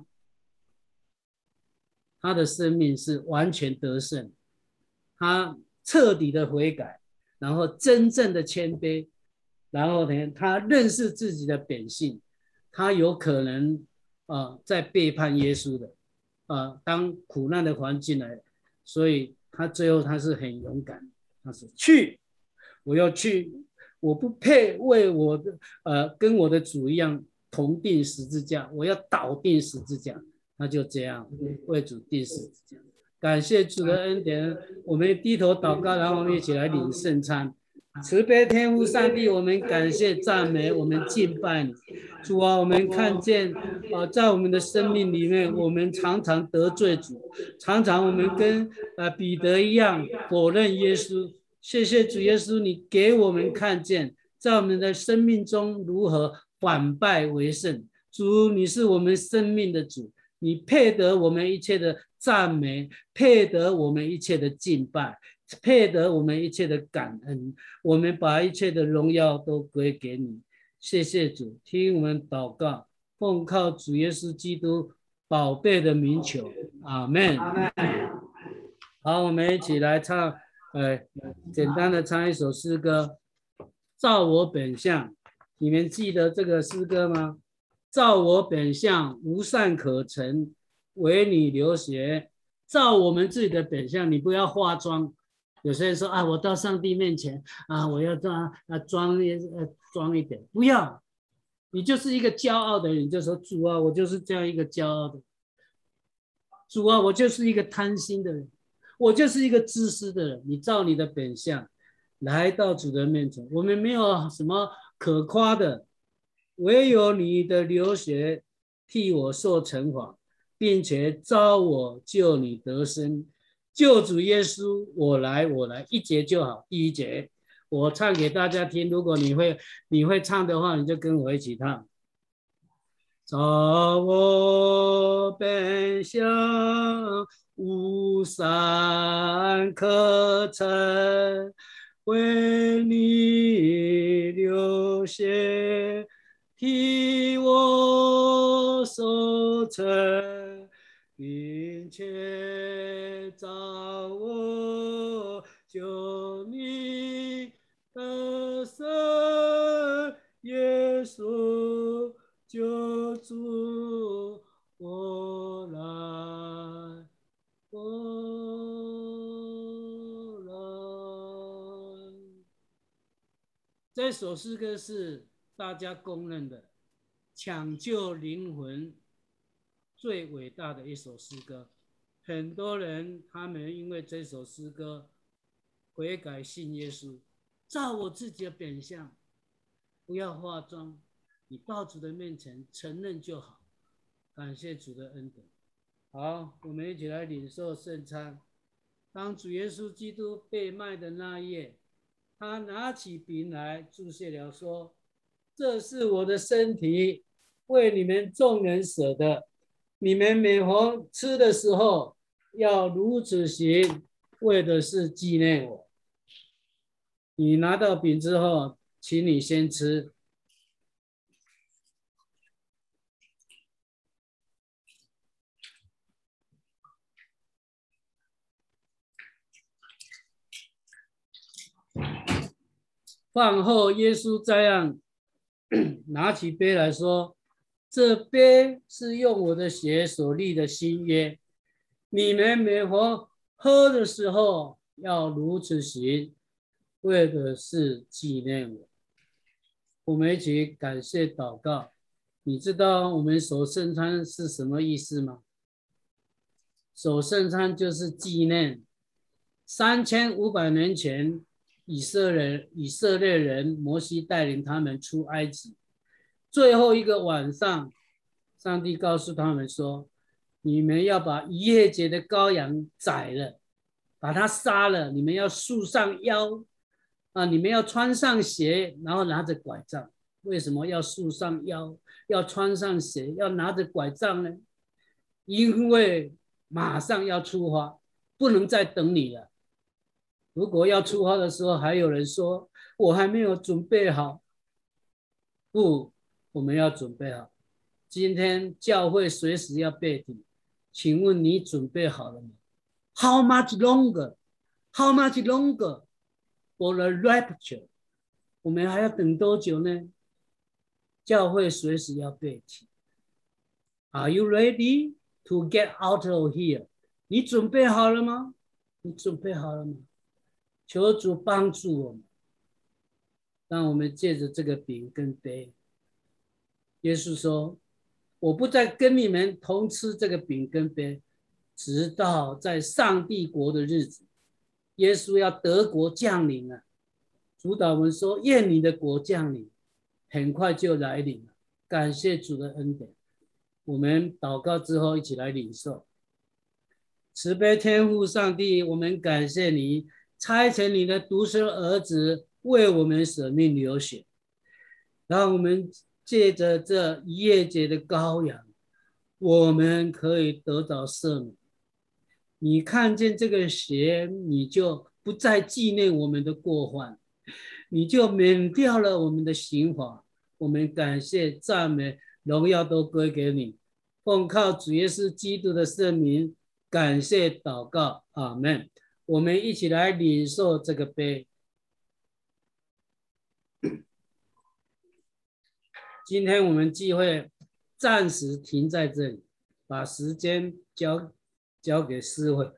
他的生命是完全得胜，他彻底的悔改，然后真正的谦卑，然后呢，他认识自己的本性，他有可能啊、呃、在背叛耶稣的啊、呃，当苦难的环境来，所以他最后他是很勇敢，他说去，我要去，我不配为我的呃跟我的主一样同钉十字架，我要倒钉十字架。他就这样为主钉十字架。感谢主的恩典，我们低头祷告，然后我们一起来领圣餐。慈悲天父上帝，我们感谢赞美，我们敬拜你。主啊，我们看见啊，在我们的生命里面，我们常常得罪主，常常我们跟呃彼得一样否认耶稣。谢谢主耶稣，你给我们看见，在我们的生命中如何反败为胜。主，你是我们生命的主，你配得我们一切的赞美，配得我们一切的敬拜，配得我们一切的感恩。我们把一切的荣耀都归给你。谢谢主，听我们祷告，奉靠主耶稣基督宝贝的名求，阿们。好，我们一起来唱，呃，简单的唱一首诗歌，照我本相。你们记得这个诗歌吗？照我本相，无善可陈，唯你流血。照我们自己的本相，你不要化妆。有些人说啊，我到上帝面前啊，我要装啊装呃装一点，不要，你就是一个骄傲的人，你就说主啊，我就是这样一个骄傲的，主啊，我就是一个贪心的人，我就是一个自私的人。你照你的本相来到主的面前，我们没有什么可夸的，唯有你的流血替我受惩罚，并且招我救你得生。救主耶稣，我来，我来，一节就好。第一节，我唱给大家听。如果你会你会唱的话，你就跟我一起唱。照我本相，无善可陈， 为你流血，替我受成，并且造我救你的神，耶稣救主，我来，我来。这首诗歌是大家公认的抢救灵魂最伟大的一首诗歌。很多人他们因为这首诗歌悔改信耶稣，照我自己的本相，不要化妆，你到主的面前承认就好。感谢主的恩典。好，我们一起来领受圣餐。当主耶稣基督被卖的那一夜，他拿起饼来祝谢了，说：“这是我的身体，为你们众人舍的。你们每逢吃的时候，要如此行，为的是纪念我。”你拿到饼之后，请你先吃。饭后，耶稣这样拿起杯来说：“这杯是用我的血所立的新约，你们每逢喝的时候要如此行，为的是纪念我。”我们一起感谢祷告。你知道我们守圣餐是什么意思吗？守圣餐就是纪念三千五百年前以色列以色列人摩西带领他们出埃及，最后一个晚上，上帝告诉他们说：“你们要把逾越节的羔羊宰了，把它杀了，你们要束上腰啊，你们要穿上鞋，然后拿着拐杖。”为什么要束上腰，要穿上鞋，要拿着拐杖呢？因为马上要出发，不能再等你了。如果要出发的时候，还有人说我还没有准备好，不，我们要准备好。今天教会随时要被提，请问你准备好了吗？ How much longer? How much longer for the rapture? 我们还要等多久呢？教会随时要被提。Are you ready to get out of here? 你准备好了吗？你准备好了吗？求主帮助我们，让我们借着这个饼跟杯。耶稣说：“我不再跟你们同吃这个饼跟杯，直到在上帝国的日子。”耶稣要得国降临了。主祷文说：“愿你的国降临。”很快就来临了。感谢主的恩典。我们祷告之后，一起来领受。慈悲天父上帝，我们感谢你差遣你的独生儿子为我们舍命流血，让我们借着这逾越节的羔羊，我们可以得到赦免。你看见这个血，你就不再纪念我们的过犯，你就免掉了我们的刑罚。我们感谢赞美荣耀都归给你，奉靠主耶稣基督的圣名，感谢祷告，阿们。我们一起来领受这个杯。今天我们聚会暂时停在这里，把时间交交给思慧。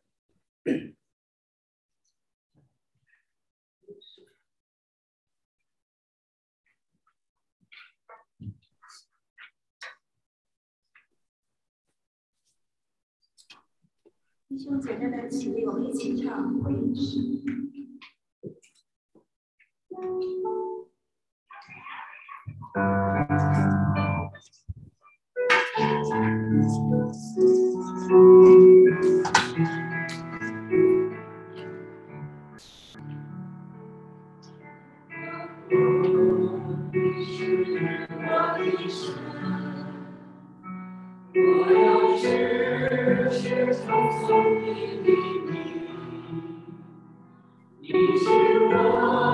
弟兄姐妹们起立，我们一起唱回应诗。我要时时从从你里面，你是我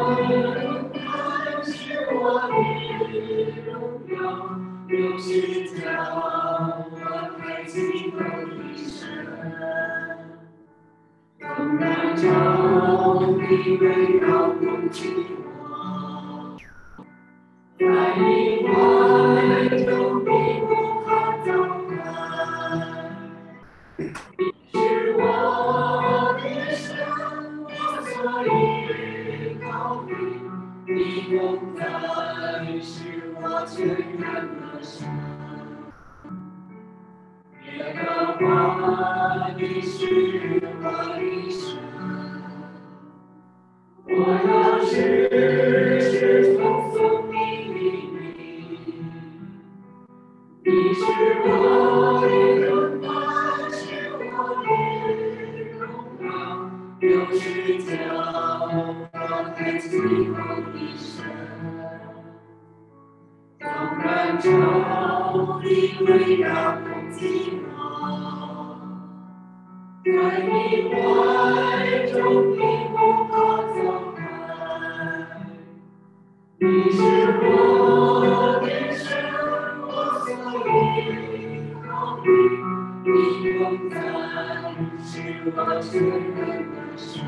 照你围绕攻击我，在你怀中必不可走开。你是我的神，我所依靠的，你同在是我全然的神。耶和华你是我的神，我要时时称颂你的名。你是我的荣耀，是我的荣耀，有时叫我看起后的神。纵然仇敌围绕攻击我，在你怀中必不可走开。你是我的神，我所依靠的，你同在是我全然的神。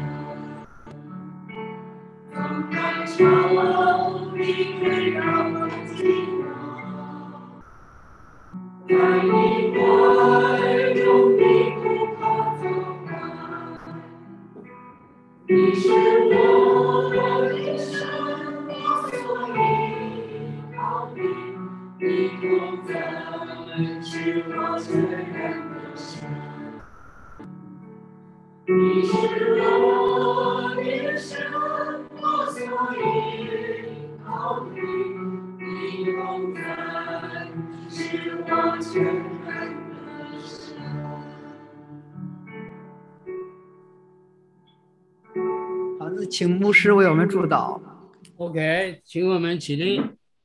纵然仇敌围绕攻击我，在你怀中必不可走开。你是我的神，我所依靠的，你同在是我全然的神。你是我的神，我所依靠的，你同在是我全然的神。 好的，请牧师为我们祝祷。 OK，请我们起立。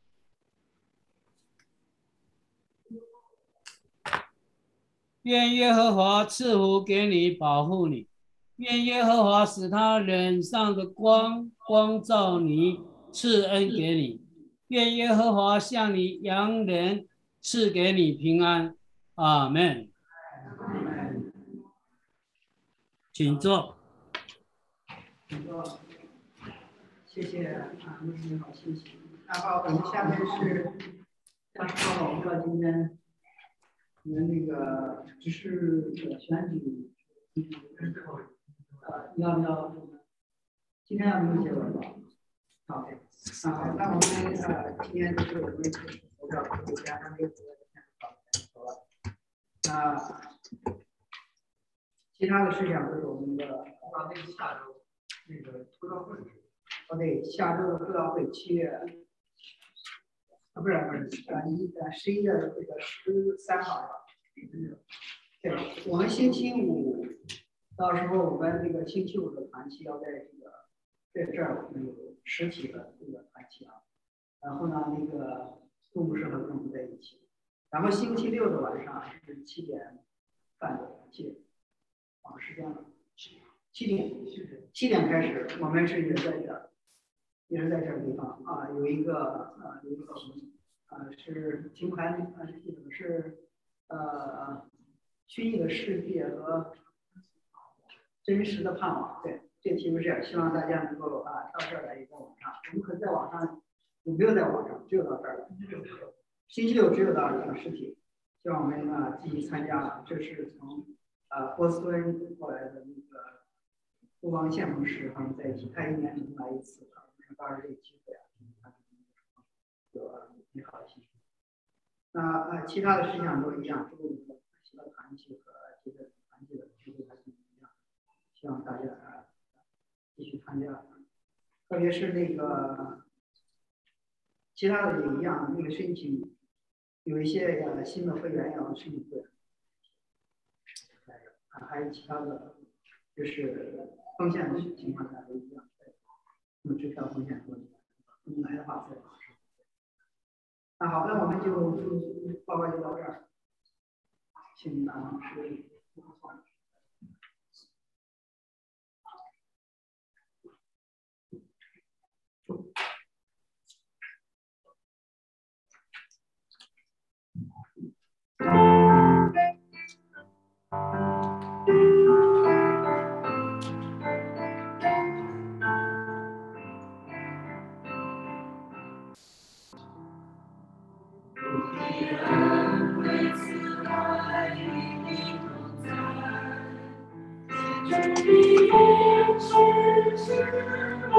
愿耶和华赐福给你，保护你；愿耶和华使他脸上的光光照你，赐恩给你；愿耶和华向你扬脸，赐给你平安。阿门。请坐。 谢谢啊，牧师好，谢谢。然后我们下面是，像说了，我们知道今天我们那个只是选举，呃，要不要？今天要不用结尾吧？好，啊，好，那我们呃，今天就是我们投票，国家还没有投了。那其他的事项都是我们的，啊，那个下周那个投票会。哦，对，下周的布道会七月，啊，不是不是，呃一呃十一月这个十三号吧。对，我们星期五，到时候我们那个星期五的团契要在这个在这儿我们有实体的这个团契啊。然后呢，那个杜牧师和跟我们在一起。然后星期六的晚上是七点半的团契，啊，时间了，七点七点开始，我们是也在这儿。也是在这个地方啊，有一个呃有一个题，呃是题目还呃是呃虚拟的世界和真实的盼望。对，这个题目是希望大家能够啊到这儿来一个网上，我们可在网上有没有在网上，只有到这儿了。星期六只有到这个实体，希望我们啊积极参加。这是从呃波斯敦过来的那个杜邦宪牧师，他们在一起，他一年只能来一次。到时候这个机会啊，有美好的心情。那呃，其他的事项都一样，都是其他团体和这个团体的机会还是一样。希望大家啊继续参加，特别是那个其他的也一样，那个申请有一些呃新的会员要申请会员，啊，还有其他的，就是奉献的情况下都一样。那么支票风险多，你来的话再考试。那好，那我们就报告就到这儿，请大老师。 Thank you.